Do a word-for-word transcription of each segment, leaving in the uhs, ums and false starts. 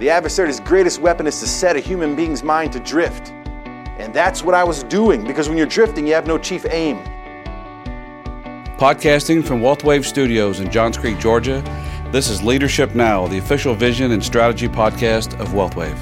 The adversary's greatest weapon is to set a human being's mind to drift. And that's what I was doing, because when you're drifting, you have no chief aim. Podcasting from WealthWave Studios in Johns Creek, Georgia, this is Leadership Now, the official vision and strategy podcast of WealthWave.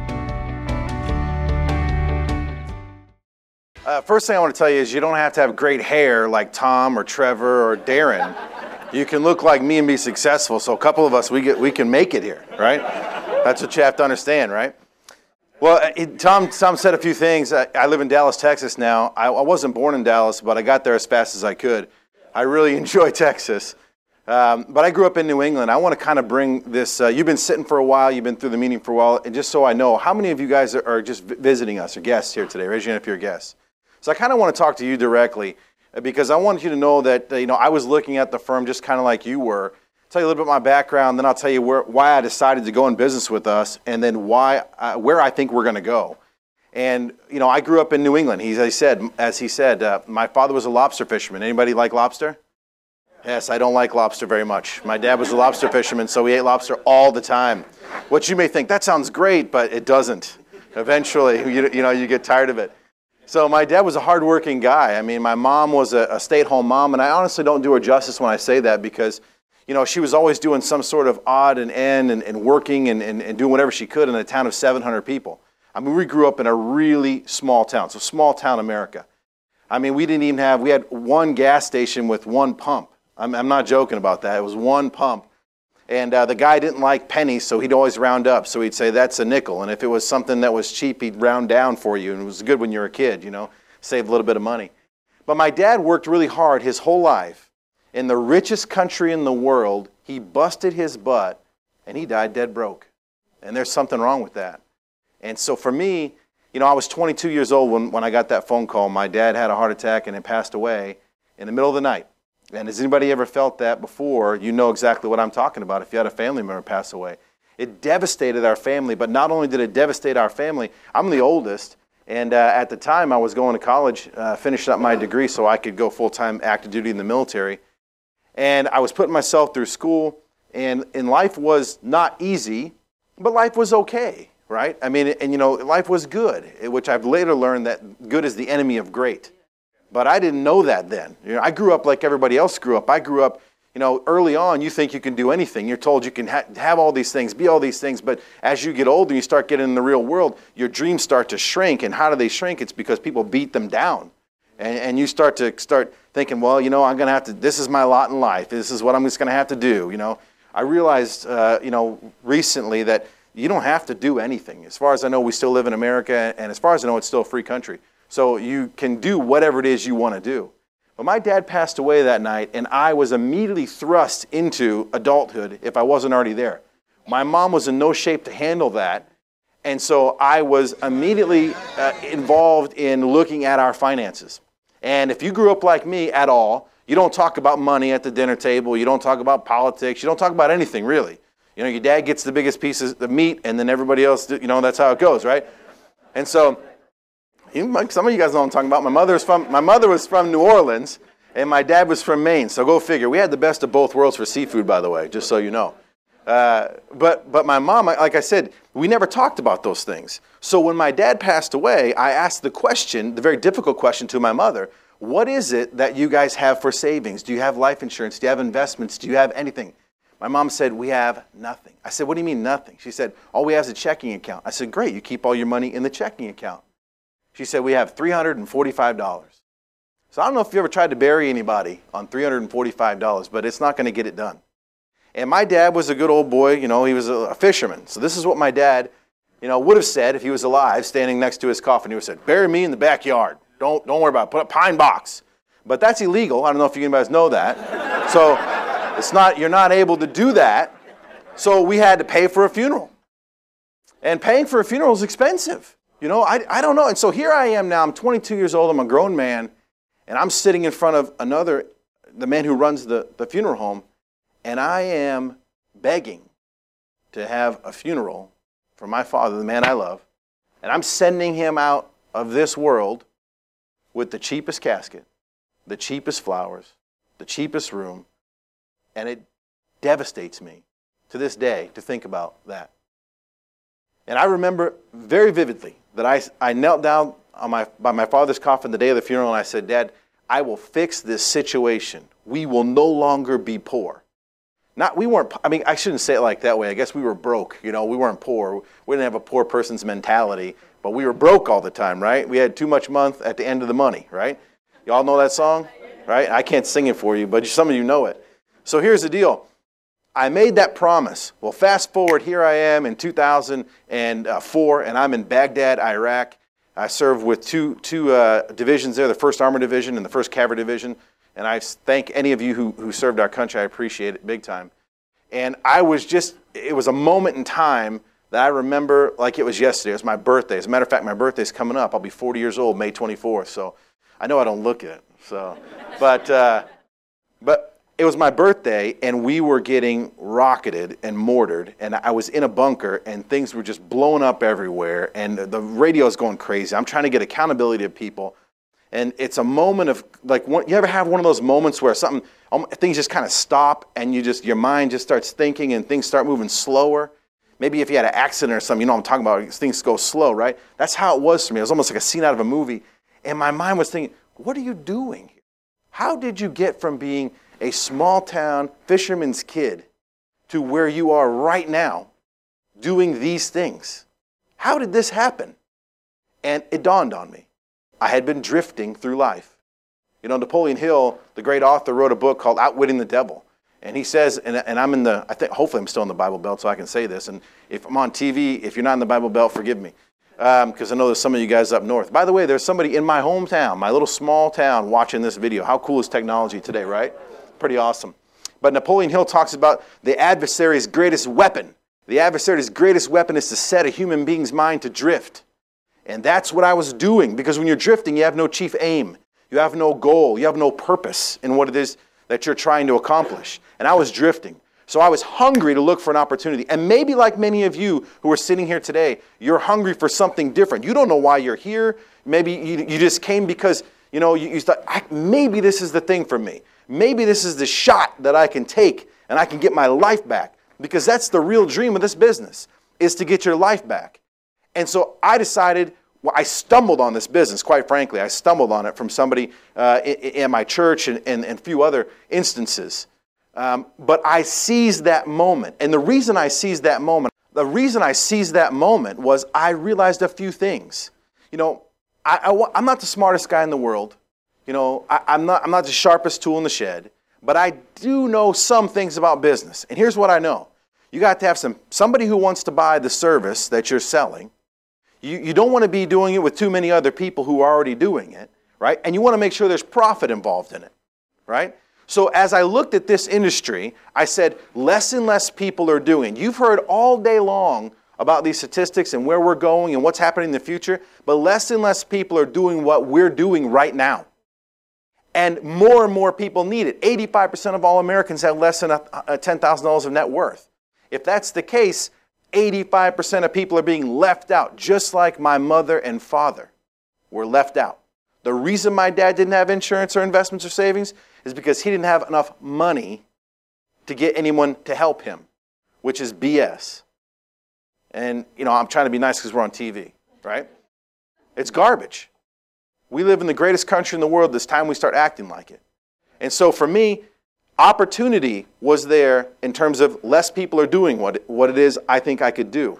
Uh, first thing I want to tell you is you don't have to have great hair like Tom or Trevor or Darren. You can look like me and be successful. So a couple of us, we get, we can make it here, right? That's what you have to understand, right? Well, it, Tom, Tom said a few things. I, I live in Dallas, Texas now. I, I wasn't born in Dallas, but I got there as fast as I could. I really enjoy Texas. Um, but I grew up in New England. I want to kind of bring this, uh, you've been sitting for a while, you've been through the meeting for a while, and just so I know, how many of you guys are, are just visiting us or guests here today? Raise your hand if you're a guest. So I kind of want to talk to you directly because I want you to know that, uh, you know, I was looking at the firm just kind of like you were. Tell you a little bit about my background, then I'll tell you where, why I decided to go in business with us, and then why, uh, where I think we're going to go. And you know, I grew up in New England. He, as he said, as he said, uh, my father was a lobster fisherman. Anybody like lobster? Yes, I don't like lobster very much. My dad was a lobster fisherman, so we ate lobster all the time. What you may think, that sounds great, but it doesn't. Eventually, you, you know, you get tired of it. So my dad was a hardworking guy. I mean, my mom was a, a stay-at-home mom, and I honestly don't do her justice when I say that because, you know, she was always doing some sort of odd and end and, and working and, and, and doing whatever she could in a town of seven hundred people. I mean, we grew up in a really small town, so small town America. I mean, we didn't even have, we had one gas station with one pump. I'm, I'm not joking about that. It was one pump. And uh, the guy didn't like pennies, so he'd always round up. So he'd say, that's a nickel. And if it was something that was cheap, he'd round down for you. And it was good when you were a kid, you know, save a little bit of money. But my dad worked really hard his whole life. In the richest country in the world, he busted his butt, and he died dead broke. And there's something wrong with that. And so for me, you know, I was twenty-two years old when, when I got that phone call. My dad had a heart attack and had passed away in the middle of the night. And has anybody ever felt that before? You know exactly what I'm talking about if you had a family member pass away. It devastated our family, but not only did it devastate our family, I'm the oldest. And uh, at the time, I was going to college, uh, finishing up my degree so I could go full-time active duty in the military. And I was putting myself through school, and, and life was not easy, but life was okay, right? I mean, and you know, life was good, which I've later learned that good is the enemy of great. But I didn't know that then. You know, I grew up like everybody else grew up. I grew up, you know, early on, you think you can do anything. You're told you can ha- have all these things, be all these things, but as you get older, you start getting in the real world, your dreams start to shrink. And how do they shrink? It's because people beat them down. And, and you start to start thinking, well, you know, I'm going to have to, this is my lot in life. This is what I'm just going to have to do, you know. I realized, uh, you know, recently that you don't have to do anything. As far as I know, we still live in America, and as far as I know, it's still a free country. So you can do whatever it is you want to do. But my dad passed away that night, and I was immediately thrust into adulthood if I wasn't already there. My mom was in no shape to handle that, and so I was immediately uh, involved in looking at our finances. And if you grew up like me at all, you don't talk about money at the dinner table, you don't talk about politics, you don't talk about anything really. You know, your dad gets the biggest pieces of meat, and then everybody else, you know, that's how it goes, right? And so, some of you guys know what I'm talking about. My mother was from, my mother was from New Orleans, and my dad was from Maine, so go figure. We had the best of both worlds for seafood, by the way, just so you know. Uh, but but my mom, like I said, we never talked about those things. So when my dad passed away, I asked the question, the very difficult question to my mother, what is it that you guys have for savings? Do you have life insurance? Do you have investments? Do you have anything? My mom said, we have nothing. I said, what do you mean nothing? She said, all we have is a checking account. I said, great, you keep all your money in the checking account. She said, we have three hundred forty-five dollars. So I don't know if you ever tried to bury anybody on three hundred forty-five dollars, but it's not going to get it done. And my dad was a good old boy, you know, he was a fisherman. So this is what my dad, you know, would have said if he was alive, standing next to his coffin. He would have said, bury me in the backyard. Don't, don't worry about it. Put a pine box. But that's illegal. I don't know if you guys know that. So it's not, you're not able to do that. So we had to pay for a funeral. And paying for a funeral is expensive. You know, I, I don't know. And so here I am now. I'm twenty-two years old. I'm a grown man. And I'm sitting in front of another, the man who runs the, the funeral home. And I am begging to have a funeral for my father, the man I love. And I'm sending him out of this world with the cheapest casket, the cheapest flowers, the cheapest room. And it devastates me to this day to think about that. And I remember very vividly that I, I knelt down on my, by my father's coffin the day of the funeral, and I said, Dad, I will fix this situation. We will no longer be poor. Not, we weren't, I mean, I shouldn't say it like that way. I guess we were broke, you know, we weren't poor. We didn't have a poor person's mentality, but we were broke all the time, right? We had too much month at the end of the money, right? Y'all know that song, right? I can't sing it for you, but some of you know it. So here's the deal. I made that promise. Well, fast forward, here I am in two thousand four, and I'm in Baghdad, Iraq. I served with two, two uh, divisions there, the first Armor Division and the first Cavalry Division. And I thank any of you who, who served our country. I appreciate it big time. And I was just, it was a moment in time that I remember like it was yesterday. It was my birthday. As a matter of fact, my birthday's coming up. I'll be forty years old, May twenty-fourth. So I know I don't look it. So, but, uh, but it was my birthday, and we were getting rocketed and mortared, and I was in a bunker, and things were just blowing up everywhere, and the radio's going crazy. I'm trying to get accountability to people. And it's a moment of, like, one, you ever have one of those moments where something, um, things just kind of stop, and you just, your mind just starts thinking, and things start moving slower? Maybe if you had an accident or something, you know what I'm talking about, things go slow, right? That's how it was for me. It was almost like a scene out of a movie. And my mind was thinking, what are you doing here? How did you get from being a small-town fisherman's kid to where you are right now doing these things? How did this happen? And it dawned on me. I had been drifting through life. You know, Napoleon Hill, the great author, wrote a book called Outwitting the Devil. And he says, and, and I'm in the, I think, hopefully I'm still in the Bible Belt so I can say this. And if I'm on T V, if you're not in the Bible Belt, forgive me. Because um, I know there's some of you guys up north. By the way, there's somebody in my hometown, my little small town, watching this video. How cool is technology today, right? Pretty awesome. But Napoleon Hill talks about the adversary's greatest weapon. The adversary's greatest weapon is to set a human being's mind to drift. And that's what I was doing, because when you're drifting, you have no chief aim. You have no goal. You have no purpose in what it is that you're trying to accomplish. And I was drifting. So I was hungry to look for an opportunity. And maybe like many of you who are sitting here today, you're hungry for something different. You don't know why you're here. Maybe you, you just came because, you know, you, you thought, maybe this is the thing for me. Maybe this is the shot that I can take and I can get my life back. Because that's the real dream of this business, is to get your life back. And so I decided, well, I stumbled on this business, quite frankly. I stumbled on it from somebody uh, in, in my church and, and, and a few other instances. Um, but I seized that moment. And the reason I seized that moment, the reason I seized that moment was I realized a few things. You know, I, I, I'm not the smartest guy in the world. You know, I, I'm not, I'm not the sharpest tool in the shed. But I do know some things about business. And here's what I know. You got to have some somebody who wants to buy the service that you're selling. You, you don't want to be doing it with too many other people who are already doing it, right? And you want to make sure there's profit involved in it, right? So as I looked at this industry, I said, less and less people are doing it. You've heard all day long about these statistics and where we're going and what's happening in the future, but less and less people are doing what we're doing right now. And more and more people need it. eighty-five percent of all Americans have less than ten thousand dollars of net worth. If that's the case, eighty-five percent of people are being left out, just like my mother and father were left out. The reason my dad didn't have insurance or investments or savings is because he didn't have enough money to get anyone to help him, which is B S. And, you know, I'm trying to be nice because we're on T V, right? It's garbage. We live in the greatest country in the world. It's time we start acting like it. And so for me, opportunity was there in terms of less people are doing what, what it is I think I could do.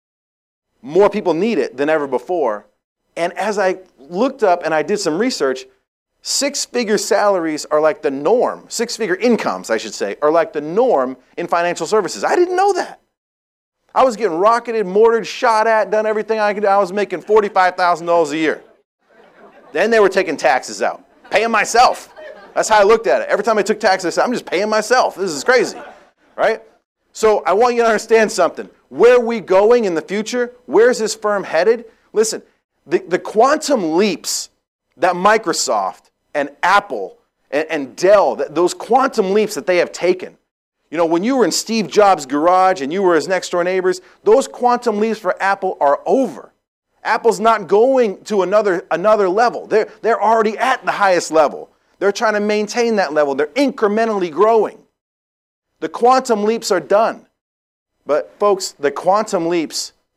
More people need it than ever before. And as I looked up and I did some research, six-figure salaries are like the norm. Six-figure incomes, I should say, are like the norm in financial services. I didn't know that. I was getting rocketed, mortared, shot at, done everything I could do. I was making forty-five thousand dollars a year. Then they were taking taxes out, paying myself. That's how I looked at it. Every time I took taxes, I said, I'm just paying myself. This is crazy, right? So I want you to understand something. Where are we going in the future? Where's this firm headed? Listen, the, the quantum leaps that Microsoft and Apple and, and Dell, that, those quantum leaps that they have taken. You know, when you were in Steve Jobs' garage and you were his next door neighbors, those quantum leaps for Apple are over. Apple's not going to another, another level. They're, they're already at the highest level. They're trying to maintain that level. They're incrementally growing. The quantum leaps are done. But folks, the quantum leaps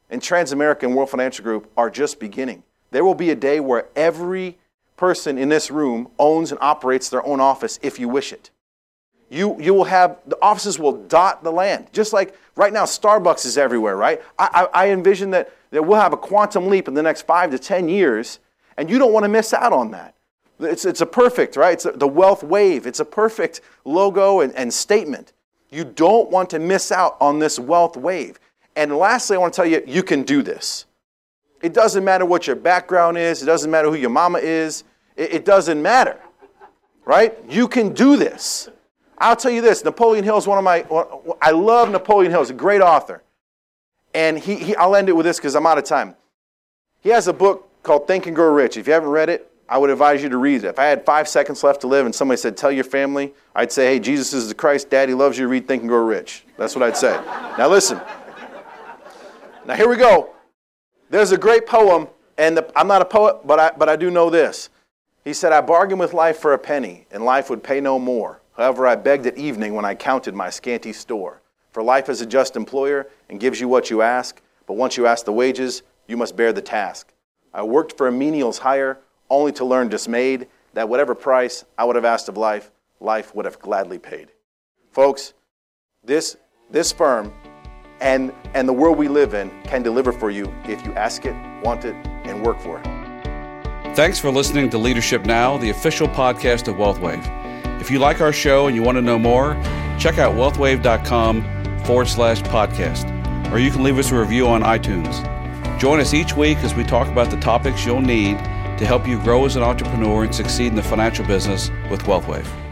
and Transamerica and World Financial Group are just beginning. There will be a day where every person in this room owns and operates their own office if you wish it. You, you will have, the offices will dot the land. Just like right now, Starbucks is everywhere, right? I, I, I envision that, that we'll have a quantum leap in the next five to ten years, and you don't want to miss out on that. It's, it's a perfect, right? It's a, the wealth wave. It's a perfect logo and, and statement. You don't want to miss out on this wealth wave. And lastly, I want to tell you, you can do this. It doesn't matter what your background is. It doesn't matter who your mama is. It, it doesn't matter, right? You can do this. I'll tell you this, Napoleon Hill is one of my, I love Napoleon Hill. He's a great author. And he, he I'll end it with this because I'm out of time. He has a book called Think and Grow Rich. If you haven't read it, I would advise you to read it. If I had five seconds left to live and somebody said, tell your family, I'd say, hey, Jesus is the Christ, Daddy loves you, read Think and Grow Rich. That's what I'd say. Now listen. Now here we go. There's a great poem, and the, I'm not a poet, but I, but I do know this. He said, I bargained with life for a penny, and life would pay no more. However, I begged at evening when I counted my scanty store. For life is a just employer and gives you what you ask, but once you ask the wages, you must bear the task. I worked for a menial's hire, only to learn dismayed that whatever price I would have asked of life, life would have gladly paid. Folks, this, this firm and, and the world we live in can deliver for you if you ask it, want it, and work for it. Thanks for listening to Leadership Now, the official podcast of WealthWave. If you like our show and you want to know more, check out wealthwave.com forward slash podcast, or you can leave us a review on iTunes. Join us each week as we talk about the topics you'll need to help you grow as an entrepreneur and succeed in the financial business with WealthWave.